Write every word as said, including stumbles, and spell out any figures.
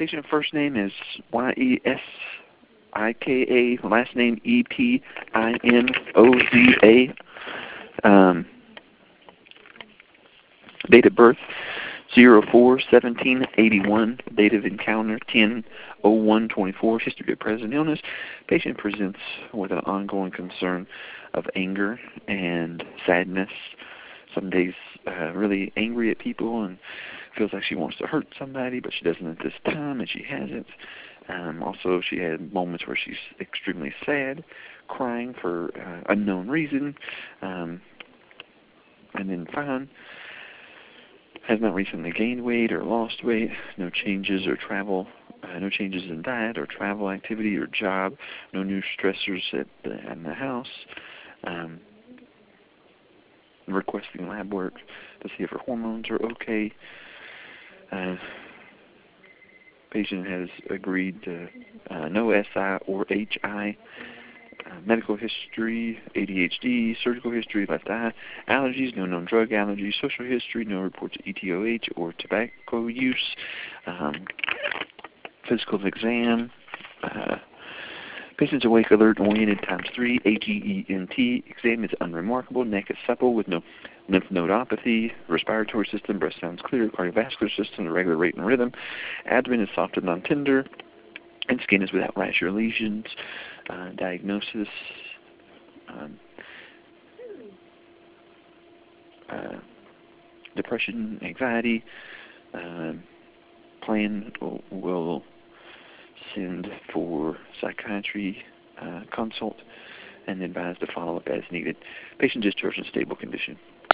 Patient first name is Y E S I K A, last name E P I N O Z A. Um, date of birth zero four seventeen eighty-one. Date of encounter ten oh one twenty-four. History of present illness. Patient presents with an ongoing concern of anger and sadness. Some days uh, really angry at people and feels like she wants to hurt somebody, but she doesn't at this time, and she hasn't. Um, also, she had moments where she's extremely sad, crying for uh, unknown reason, um, and then fine. Has not recently gained weight or lost weight. No changes or travel, uh, no changes in diet or travel activity or job. No new stressors at the, in the house. Um, requesting lab work to see if her hormones are okay. Uh, patient has agreed to uh, no S I or H I, uh, medical history, A D H D, surgical history, left eye, allergies, no known drug allergies, social history, no reports of E T O H or tobacco use, um, physical exam, uh, patient's awake, alert, oriented, times three, A G E N T, exam is unremarkable, neck is supple with no lymph nodopathy, respiratory system, breast sounds clear, cardiovascular system, regular rate and rhythm, abdomen is soft and non-tender, and skin is without rash or lesions. Uh, diagnosis, um, uh, depression, anxiety. Uh, plan will, will send for psychiatry uh, consult and advise to follow up as needed. Patient discharged in stable condition.